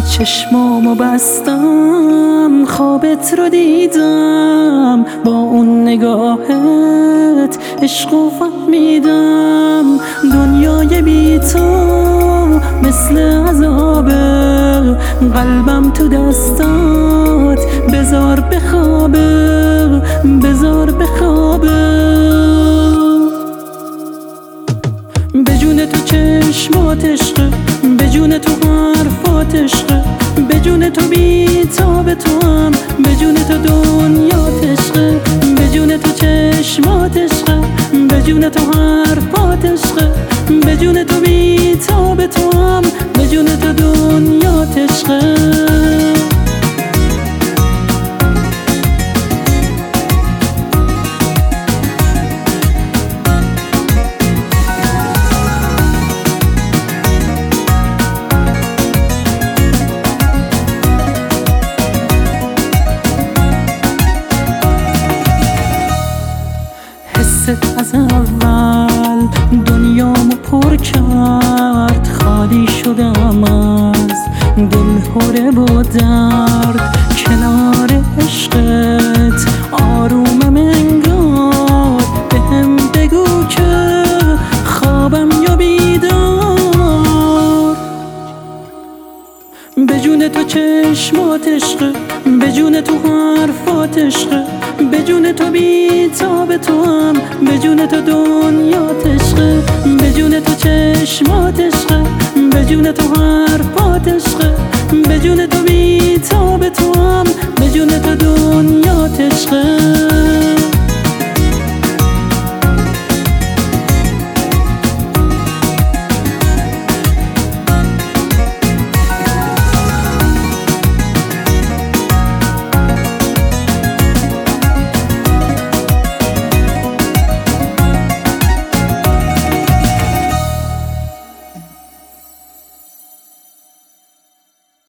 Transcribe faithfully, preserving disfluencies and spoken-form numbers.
چشمامو بستم خوابت رو دیدم، با اون نگاهت عشقو فهمیدم. دنیای بی تو مثل عذابه، قلبم تو دستات بذار بخوابه، بذار بخوابه. به جون تو چشمات عشقه، به جون تو حرفات عشقه، به جون تو بی تاب تو هم، به جون تو دنیات عشقه، به جون تو چشمات عشقه، به جون تو حرفات عشقه، به جون تو بی تاب تو هم، به جون تو دنیات عشقه. از اول دنیامو پر کرد، خالی شدم از دل هره و درد. کنار عشقت آرومم انگار، بهم بگو که خوابم یا بیدار. به جون تو چشمات عشقه، به جون تو حرفات عشقه، به جون تو بی تاب تو هم، به جون تو دنیات عشقه، به جون تو چشمات عشقه، به جون تو حرفات عشقه،